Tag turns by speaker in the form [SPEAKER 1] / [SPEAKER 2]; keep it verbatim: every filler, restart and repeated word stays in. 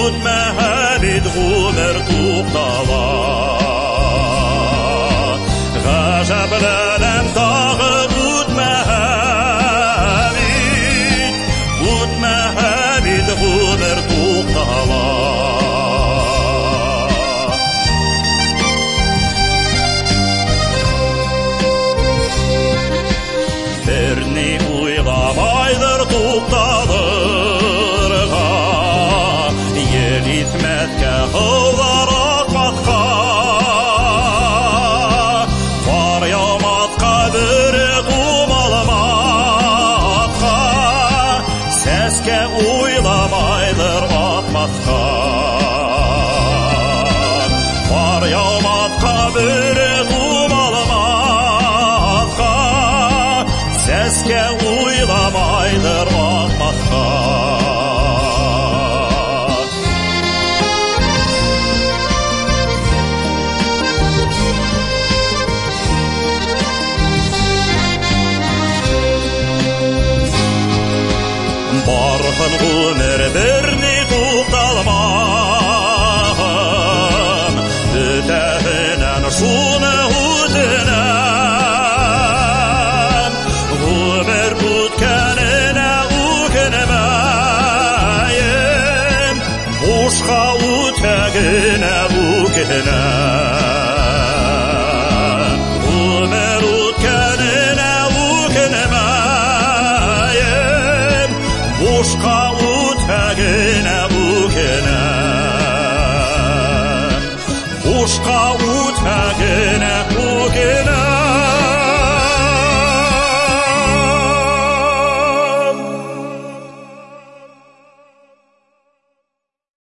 [SPEAKER 1] Үтмәһәбит ғүмер туқтала, ғажап әлем тағы үтмәһәбит, үтмәһәбит ғүмер туқтала. Берни уйламайдыр туқталырға, ел итмәткә һыулар акмакка, бар яматка бүре тумалмакка, сәскә уйламайдыр атмакка, бар яматка бүре тумалмакка, сәскә уйламайдыр атмакка. Барһын ғүмер берни тукталмаган, үтәһенән шуны үтенәм, ғүмер үткәненә үкенмәйем, бушка үтәгенә үкенәм, ғүмер үткәненә үкенмәйем, бушка үтәгенә үкенәм, бушка үтәгенә үкенәм.